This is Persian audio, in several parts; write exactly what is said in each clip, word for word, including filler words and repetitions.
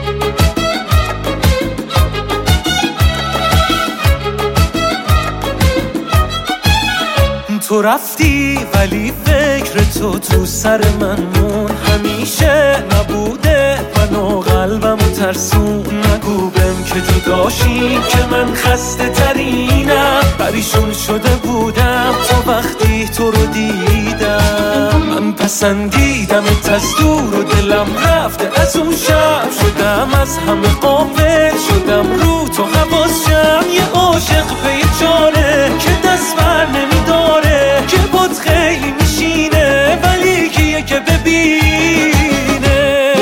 تو رفتی ولی فکر تو تو سر من مون، همیشه نبوده من و قلبم و ترسون. نگو بهم که جداشیم که من خسته ترینم، پریشون شده بودم تا وقتی تو رو دیدم. من پسندیدمت از دور و دلم رفته از اون شب، شدم از همه غافل، شدم رو تو حواسم. یه عاشق به جانه که دست بر نمیداره، که بود خیلی میشینه ولی کیه که ببینه.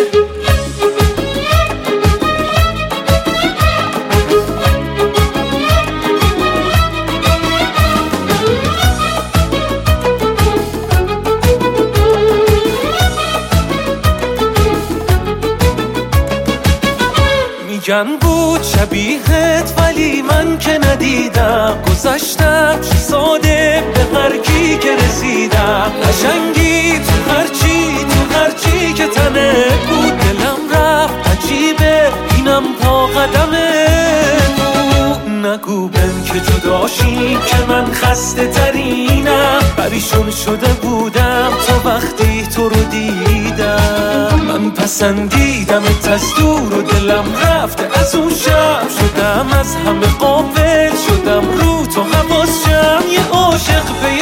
میگن بود شبیهت ولی من که ندیدم، گذشتم چه ساده به هر کی که رسیدم. قشنگی تو هرچی تو هرچی که تنه بود، دلم رفت عجیبه اینم پا قدمه بود. نگو بهم که جداشیم که من خسته ترینم، پریشون شده بودم تا وقتی تو رو دیدم. من پسندیدمت از دور و دلم رفته از اون شب، شدم از همه غافل، شدم رو تو حواسم. یه عاشق